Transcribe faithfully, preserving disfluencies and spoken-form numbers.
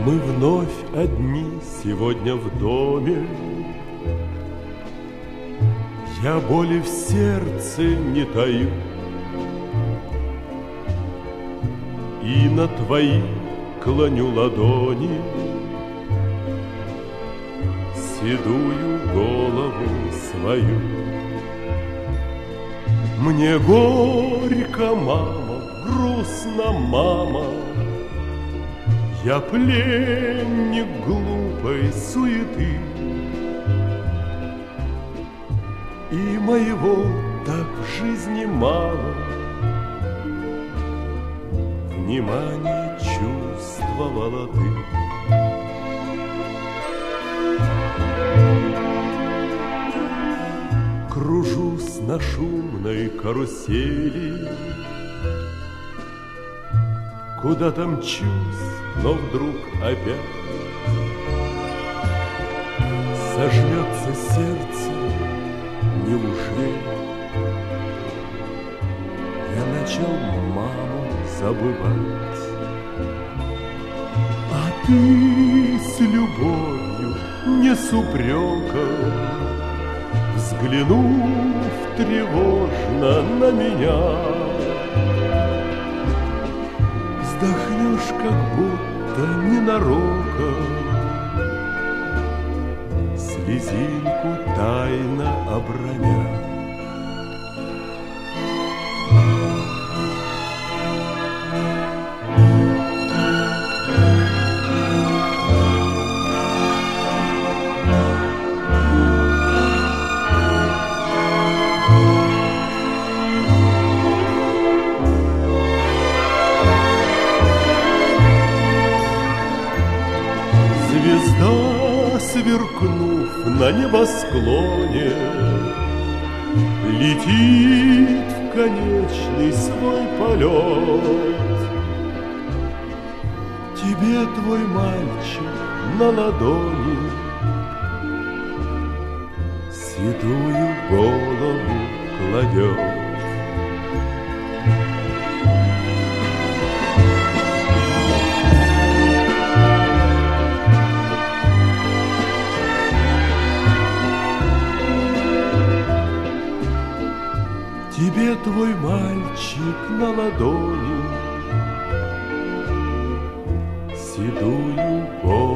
Мы вновь одни сегодня в доме. Я боли в сердце не таю, и на твои клоню ладони седую голову свою. Мне горько, мама, грустно, мама, я пленник глупой суеты, и моего так в жизни мало. Внимание чувствовала ты. Кружусь на шумной карусели, куда-то мчусь, но вдруг опять сожмется сердце. Неужели я начал маму забывать? А ты с любовью, не с упреком, взглянув тревожно на меня, вздохнешь, как будто ненароком, слезинку тайно оброня. Звезда, сверкнув на небосклоне, летит в конечный свой полет. Тебе твой мальчик на ладони седую голову кладет. Тебе твой мальчик на ладони седую голову